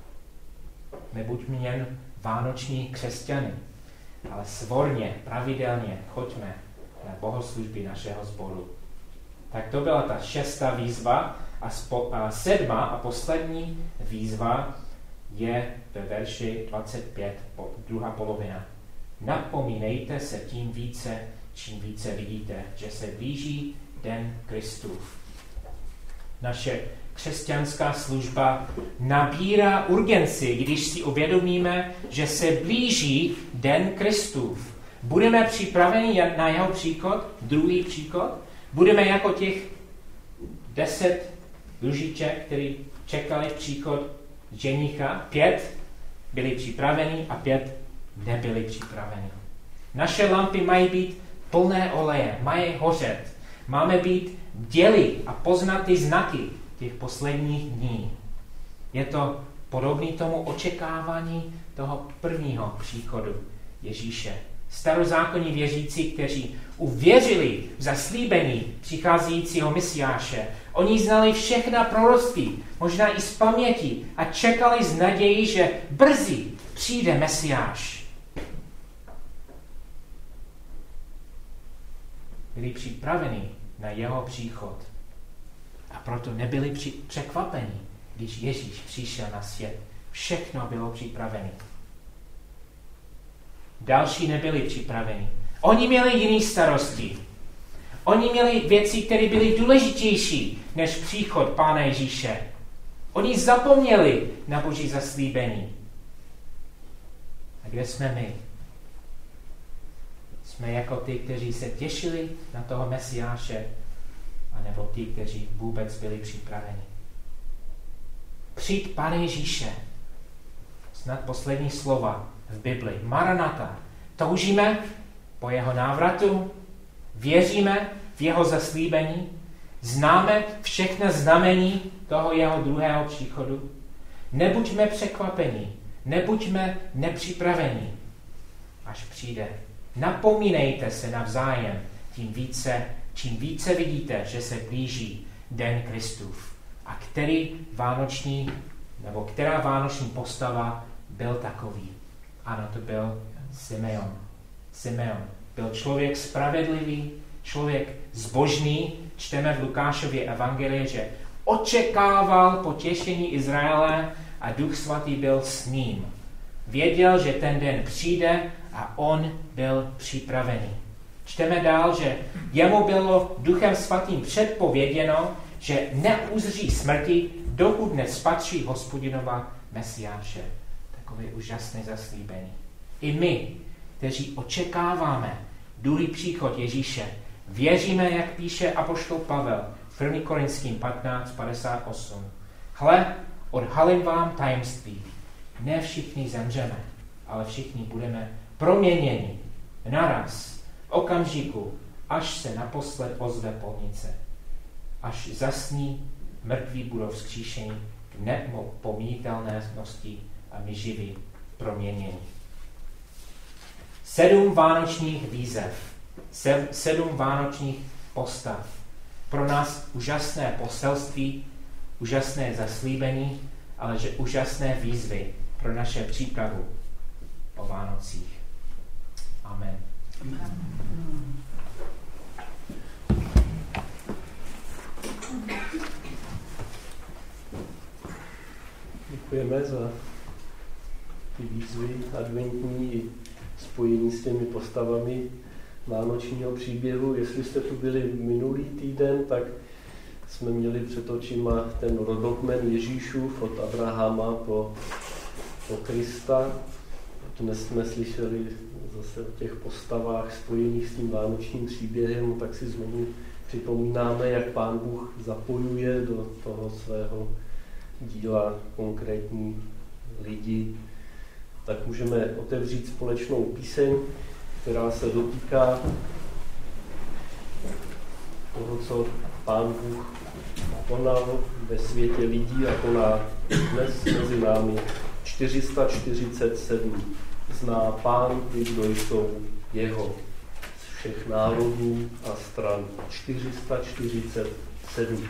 Nebuďme jen vánoční křesťany, ale svorně, pravidelně choďme na bohoslužby našeho sboru. Tak to byla ta 6. výzva a 7. a poslední výzva je ve verši 25, druhá polovina. Napomínejte se tím více, čím více vidíte, že se blíží den Kristův. Naše křesťanská služba nabírá urgenci, když si uvědomíme, že se blíží den Kristův. Budeme připraveni na jeho příchod, druhý příchod? Budeme jako těch 10 družiček, kteří čekali příchod ženicha, 5 byli připraveni a 5 nebyli připraveni. Naše lampy mají být plné oleje, mají hořet. Máme být bdělí a poznat ty znaky těch posledních dní. Je to podobné tomu očekávání toho prvního příchodu Ježíše. Starozákonní věřící, kteří uvěřili v zaslíbení přicházejícího Mesiáše, oni znali všechna proroctví, možná i z paměti, a čekali z naději, že brzy přijde Mesiáš. Byli připraveni na jeho příchod a proto nebyli překvapeni, když Ježíš přišel na svět. Všechno bylo připraveno. Další nebyli připraveni. Oni měli jiné starosti. Oni měli věci, které byly důležitější než příchod Pána Ježíše. Oni zapomněli na Boží zaslíbení. A kde jsme my? Jsme jako ty, kteří se těšili na toho Mesiáše, anebo ty, kteří vůbec byli připraveni. Přijď, Pane Ježíše. Snad poslední slova v Bibli. Maranata. Toužíme po jeho návratu? Věříme v jeho zaslíbení? Známe všechna znamení toho jeho druhého příchodu? Nebuďme překvapeni, nebuďme nepřipraveni, až přijde. Napomínejte se navzájem, čím více vidíte, že se blíží den Kristův. A která vánoční postava byl takový? Ano, to byl Simeon. Simeon byl člověk spravedlivý, člověk zbožný. Čteme v Lukášově evangelii, že očekával potěšení Izraele a Duch Svatý byl s ním. Věděl, že ten den přijde a on byl připravený. Čteme dál, že jemu bylo Duchem Svatým předpověděno, že neuzří smrti, dokud nespatří Hospodinova Mesiáše. Takové úžasné zaslíbení. I my, kteří očekáváme druhý příchod Ježíše, věříme, jak píše apoštol Pavel v 1. Korinským 15:58. Hle, odhalím vám tajemství. Ne všichni zemřeme, ale všichni budeme proměněni naraz, v okamžiku, až se naposled ozve polnice. Až zasní, mrtví budou vzkříšeni k nepomítelnosti a my živí proměnění. 7 vánočních výzev, 7 vánočních postav. Pro nás úžasné poselství, úžasné zaslíbení, ale že úžasné výzvy pro naše přípravu o Vánocích. Amen. Děkujeme za ty výzvy adventní i spojení s těmi postavami vánočního příběhu. Jestli jste tu byli minulý týden, tak jsme měli před očima ten rodokmen Ježíšův od Abrahama po Krista. Dnes jsme slyšeli zase o těch postavách spojených s tím vánočním příběhem, tak si znovu připomínáme, jak Pán Bůh zapojuje do toho svého díla konkrétní lidi. Tak můžeme otevřít společnou píseň, která se dotýká toho, co Pán Bůh konal ve světě lidí a koná dnes mezi námi. 447. Zná Pán, kdo jsou jeho, z všech národů a stran. 447.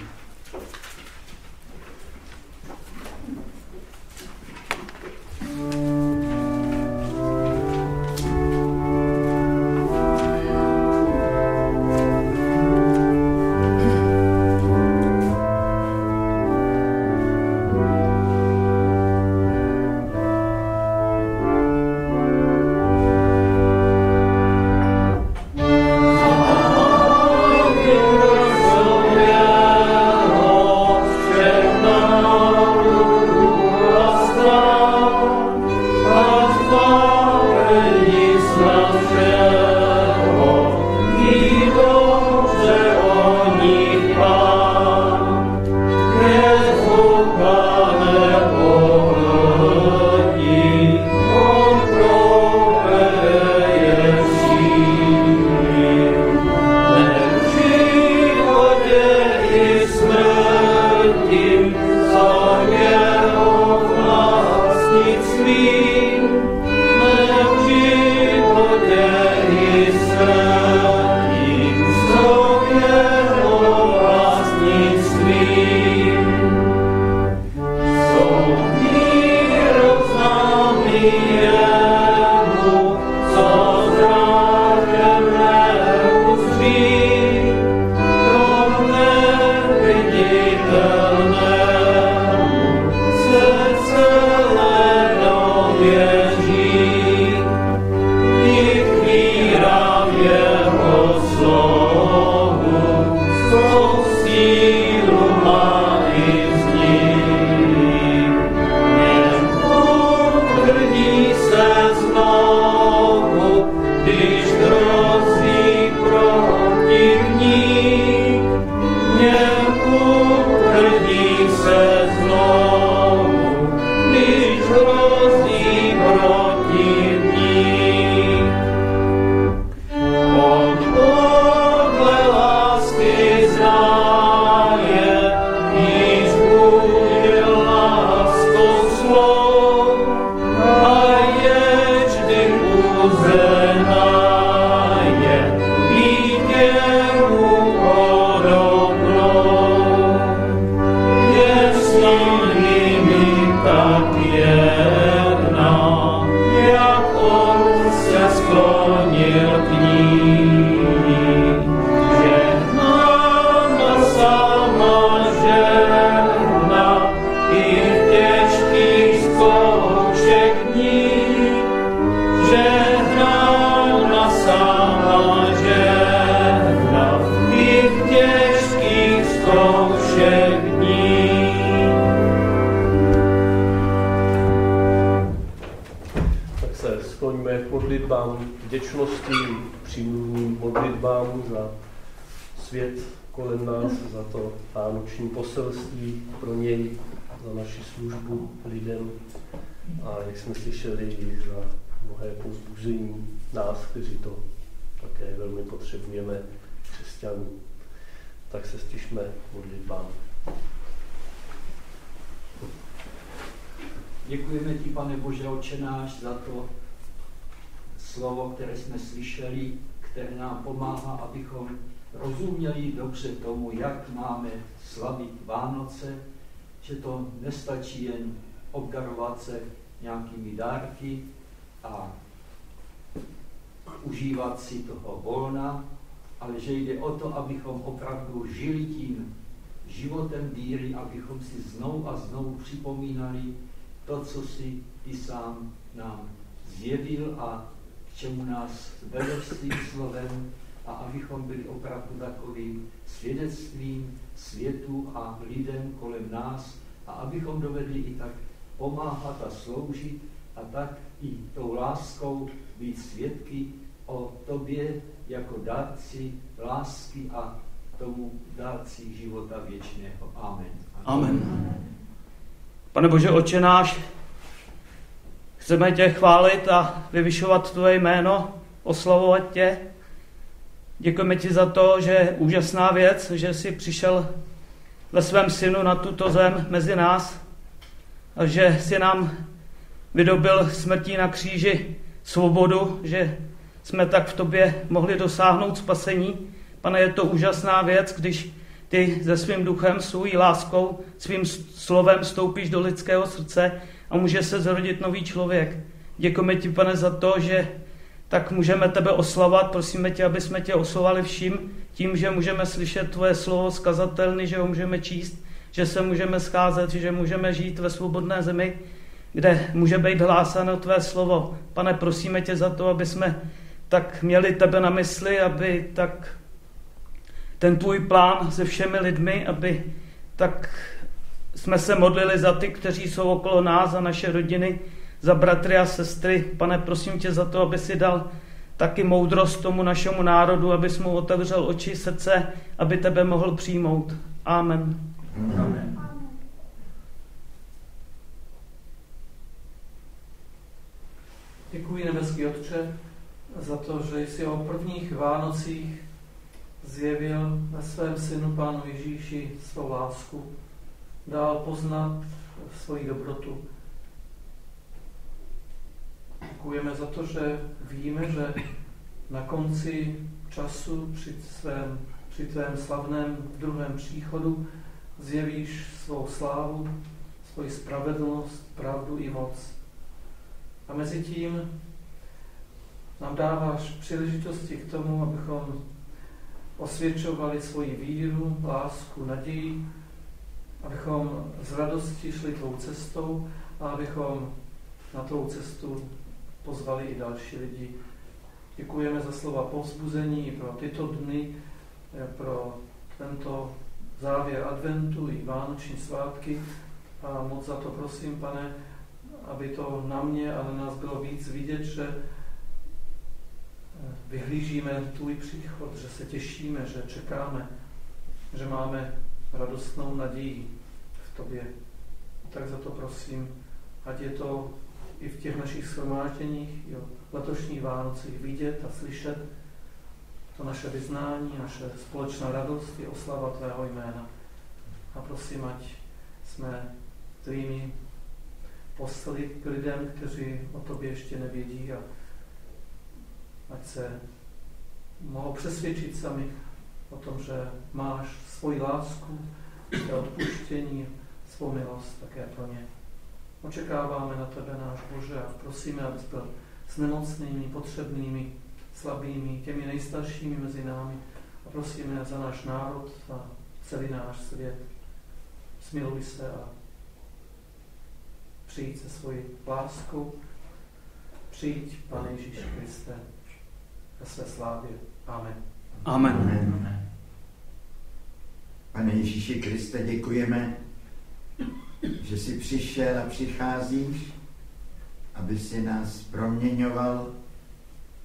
modlitbám vděčnosti, přímluvným modlitbám za svět kolem nás, za to vánoční poselství pro něj, za naši službu lidem a jak jsme slyšeli, i za mnohé povzbuzení nás, kteří to také velmi potřebujeme, křesťanů. Tak se stišme modlitbám. Děkujeme ti, Pane Bože, Otče náš, za to slovo, které jsme slyšeli, které nám pomáhá, abychom rozuměli dobře tomu, jak máme slavit Vánoce, že to nestačí jen obdarovat se nějakými dárky a užívat si toho volna, ale že jde o to, abychom opravdu žili tím životem víry, abychom si znovu a znovu připomínali to, co si ty sám nám zjevil a k čemu nás vedeš svým slovem, a abychom byli opravdu takovým svědectvím světu a lidem kolem nás a abychom dovedli i tak pomáhat a sloužit a tak i tou láskou být svědky o tobě jako dárci lásky a tomu dárci života věčného. Amen. Amen. Pane Bože, Otče náš, chceme tě chválit a vyvyšovat tvoje jméno, oslavovat tě. Děkujeme ti za to, že je úžasná věc, že jsi přišel ve svém synu na tuto zem mezi nás a že jsi nám vydobil smrtí na kříži svobodu, že jsme tak v tobě mohli dosáhnout spasení. Pane, je to úžasná věc, když ty se svým duchem, svou láskou, svým slovem vstoupíš do lidského srdce a může se zrodit nový člověk. Děkujeme ti, Pane, za to, že tak můžeme tebe oslavovat. Prosíme tě, aby jsme tě oslavovali vším tím, že můžeme slyšet tvoje slovo skazatelný, že ho můžeme číst, že se můžeme scházet, že můžeme žít ve svobodné zemi, kde může být hlásáno tvé slovo. Pane, prosíme tě za to, aby jsme tak měli tebe na mysli, aby tak ten tvůj plán se všemi lidmi, aby tak jsme se modlili za ty, kteří jsou okolo nás, za naše rodiny, za bratry a sestry. Pane, prosím tě za to, aby si dal taky moudrost tomu našemu národu, abys mu otevřel oči, srdce, aby tebe mohl přijmout. Amen. Amen. Děkuji, nebeský Otče, za to, že jsi o prvních Vánocích zjevil ve svém synu Pánu Ježíši svou lásku, dal poznat svoji dobrotu. Děkujeme za to, že víme, že na konci času při tvém slavném druhém příchodu zjevíš svou slávu, svoji spravedlnost, pravdu i moc. A mezi tím nám dáváš příležitosti k tomu, abychom osvědčovali svoji víru, lásku, naději, abychom z radosti šli tvou cestou a abychom na tvou cestu pozvali i další lidi. Děkujeme za slova povzbuzení pro tyto dny, pro tento závěr adventu i vánoční svátky. A moc za to prosím, Pane, aby to na mě a na nás bylo víc vidět, že vyhlížíme tvůj příchod, že se těšíme, že čekáme, že máme radostnou naději v tobě. Tak za to prosím, ať je to i v těch našich shromážděních, i o letošních Vánocích vidět a slyšet to naše vyznání, naše společná radost i oslava tvého jména. A prosím, ať jsme tvými poslali k lidem, kteří o tobě ještě nevědí, a ať se mohou přesvědčit sami o tom, že máš svoji lásku, své odpuštění, svou milost také pro ně. Očekáváme na tebe, náš Bože, a prosíme, abys byl s nemocnými, potřebnými, slabými, těmi nejstaršími mezi námi, a prosíme za náš národ a celý náš svět. Smiluj se a přijď se svojí láskou. Přijď, Pane Ježíši Kriste, ve své slávě. Amen. Amen. Amen. Pane Ježíši Kriste, děkujeme, že jsi přišel a přicházíš, aby si nás proměňoval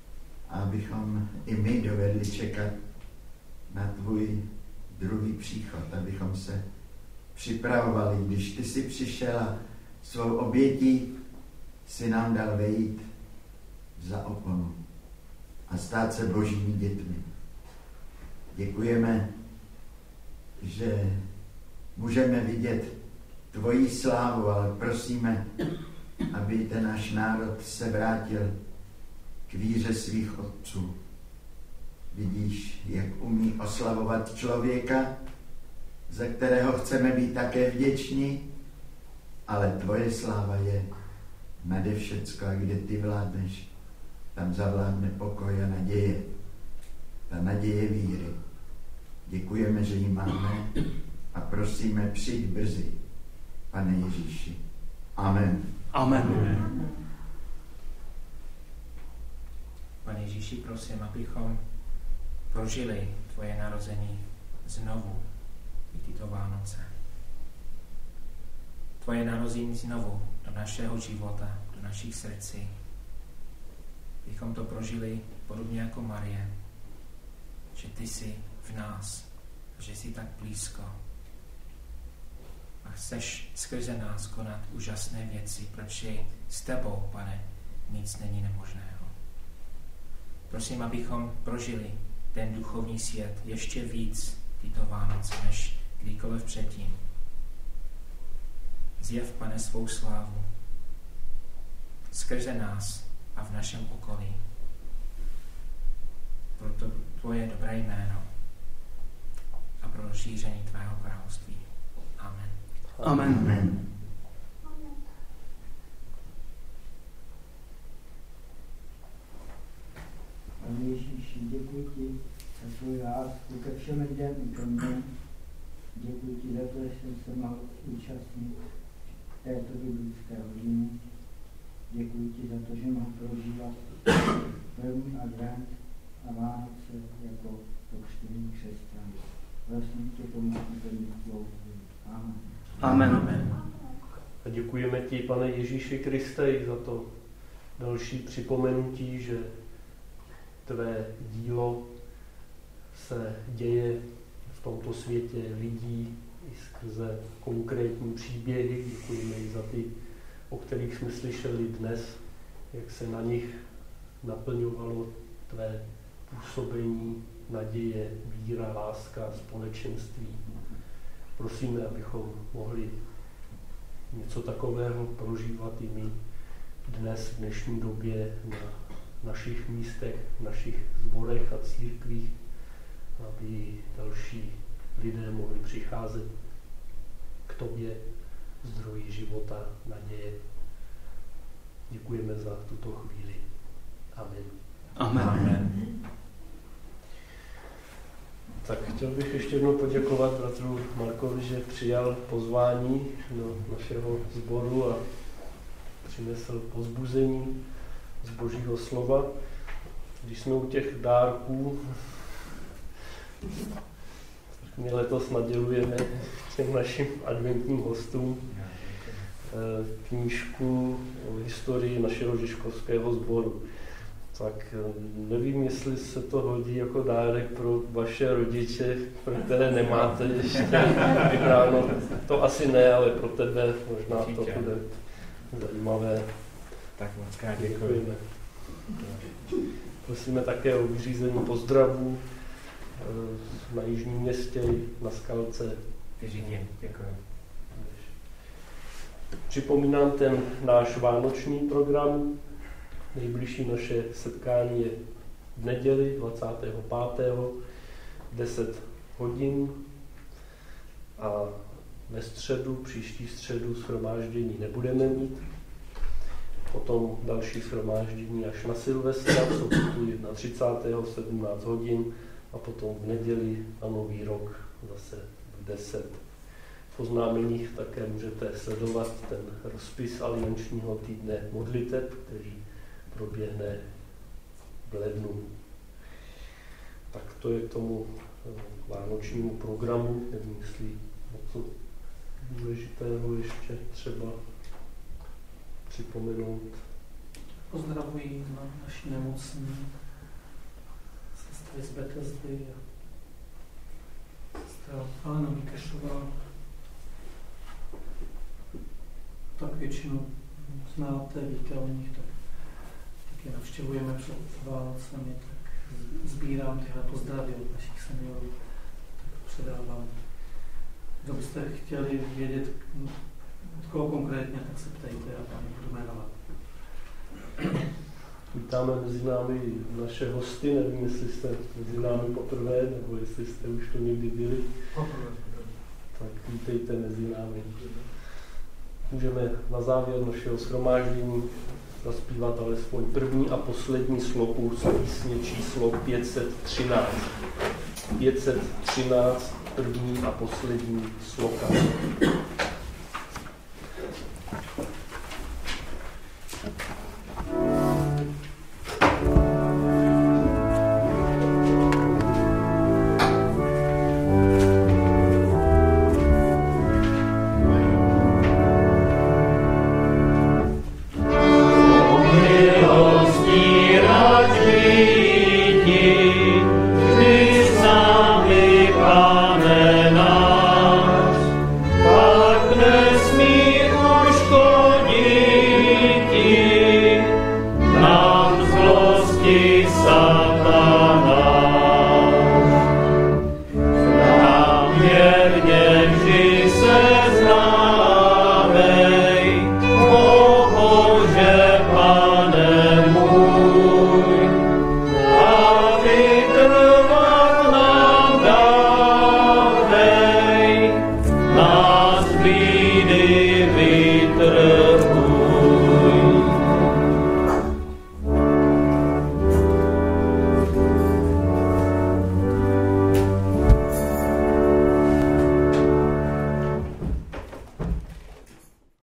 abychom i my dovedli čekat na tvůj druhý příchod, abychom se připravovali, když ty jsi přišel a svou obětí si nám dal vejít za oponu a stát se božími dětmi. Děkujeme, že můžeme vidět tvoji slávu, ale prosíme, aby ten náš národ se vrátil k víře svých otců. Vidíš, jak umí oslavovat člověka, za kterého chceme být také vděční, ale tvoje sláva je nade všecko, a kde ty vládneš, tam zavládne pokoj a naděje. Ta naděje víry. Děkujeme, že ji máme a prosíme, přijď brzy, Pane Ježíši. Amen. Amen. Pane Ježíši, prosím, abychom prožili tvoje narození znovu i tyto Vánoce. Tvoje narození znovu do našeho života, do našich srdcí. Abychom to prožili podobně jako Marie, že ty jsi v nás, že jsi tak blízko a chceš skrze nás konat úžasné věci, protože s tebou, Pane, nic není nemožného. Prosím, abychom prožili ten duchovní svět ještě víc tyto Vánoce, než kdykoliv předtím. Zjev, Pane, svou slávu skrze nás a v našem okolí. Pro to tvoje dobré jméno a pro šíření tvého království. Amen. Amen. Amen. Pane Ježíši, děkuji ti za tvou lásku ke všem lidem i pro mě. Děkuji ti za to, že jsem se mohl účastnit této biblické hodiny. Děkuji ti za to, že mohu prožívat první advent a Vánoce jako pokřtěný křesťan. Prosím tě, pomoct mi tvou. Amen. Amen. Amen. A děkujeme ti, Pane Ježíši Kriste, i za to další připomenutí, že tvé dílo se děje v tomto světě lidí i skrze konkrétní příběhy. Děkujeme i za ty, o kterých jsme slyšeli dnes, jak se na nich naplňovalo tvé působení, naděje, víra, láska, společenství. Prosíme, abychom mohli něco takového prožívat i my dnes, v dnešní době, na našich místech, v našich sborech a církvích, aby další lidé mohli přicházet k tobě, zdroji života, naděje. Děkujeme za tuto chvíli. Amen. Amen. Amen. Tak chtěl bych ještě jednou poděkovat bratru Markovi, že přijal pozvání do našeho sboru a přinesl povzbuzení z Božího slova. Když jsme u těch dárků, my letos nadělujeme těm našim adventním hostům knížku o historii našeho žižkovského sboru. Tak nevím, jestli se to hodí jako dárek pro vaše rodiče, pro které nemáte ještě vybráno. To asi ne, ale pro tebe možná to bude zajímavé. Tak moc krát děkujeme. Prosíme také o vyřízení pozdravů na Jižním Městě, na Skalce. Děkuji. Připomínám ten náš vánoční program. Nejbližší naše setkání je v neděli 25. 10 hodin a ve středu, příští středu shromáždění nebudeme mít. Potom další shromáždění až na Silvestra, v sobotu 31. 17 hodin a potom v neděli na Nový rok zase v 10. V oznámeních také můžete sledovat ten rozpis aliančního týdne modliteb, který proběhne v lednu. Tak to je k tomu vánočnímu programu. Nevím, jestli něco důležitého ještě třeba připomenout. Pozdravuji na naši nemocní tady z Bethesdy a sestra Alena Mikešová. Tak většinu znáte, víte o nich, tak je navštěvujeme před Vánocemi, tak sbírám tyhle pozdravy od našich seniorů, tak předávám. Kdo byste chtěli vědět, od koho konkrétně, tak se ptejte a tam budu jmenovat. Vítáme mezi námi naše hosty, nevím, jestli jste mezi námi poprvé, nebo jestli jste už to někdy byli. Tak vítejte mezi námi. Můžeme na závěr našeho shromáždění zaspívat alespoň první a poslední sloku z písně číslo 513. 513, první a poslední sloka.